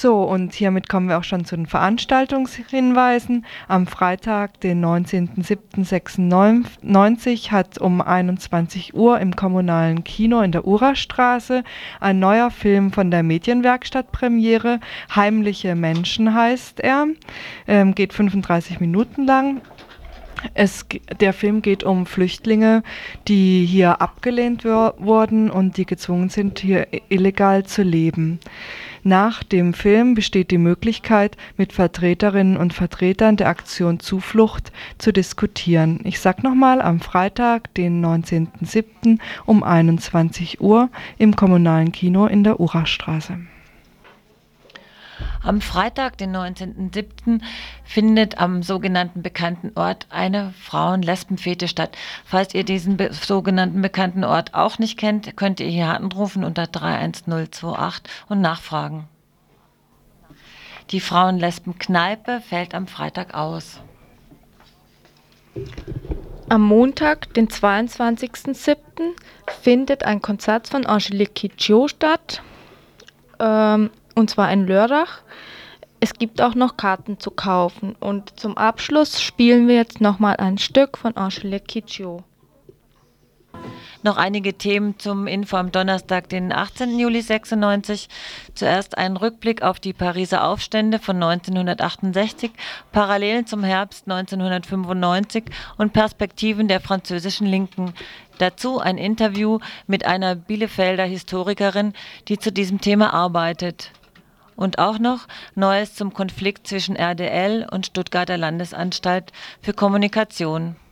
So, und hiermit kommen wir auch schon zu den Veranstaltungshinweisen. Am Freitag, den 19.07.96 hat um 21 Uhr im Kommunalen Kino in der Urastraße ein neuer Film von der Medienwerkstatt Premiere. Heimliche Menschen heißt er, geht 35 Minuten lang. Der Film geht um Flüchtlinge, die hier abgelehnt wurden und die gezwungen sind, hier illegal zu leben. Nach dem Film besteht die Möglichkeit, mit Vertreterinnen und Vertretern der Aktion Zuflucht zu diskutieren. Ich sag nochmal, am Freitag, den 19.07. um 21 Uhr im Kommunalen Kino in der Urastraße. Am Freitag, den 19.07., findet am sogenannten bekannten Ort eine Frauen-Lesben-Fete statt. Falls ihr diesen sogenannten bekannten Ort auch nicht kennt, könnt ihr hier anrufen unter 31028 und nachfragen. Die Frauen-Lesben-Kneipe fällt am Freitag aus. Am Montag, den 22.07., findet ein Konzert von Angelique Kidjo statt. Und zwar in Lörrach. Es gibt auch noch Karten zu kaufen. Und zum Abschluss spielen wir jetzt nochmal ein Stück von Angelique Kidjo. Noch einige Themen zum Info am Donnerstag, den 18. Juli 96. Zuerst ein Rückblick auf die Pariser Aufstände von 1968, Parallelen zum Herbst 1995 und Perspektiven der französischen Linken. Dazu ein Interview mit einer Bielefelder Historikerin, die zu diesem Thema arbeitet. Und auch noch Neues zum Konflikt zwischen RDL und Stuttgarter Landesanstalt für Kommunikation.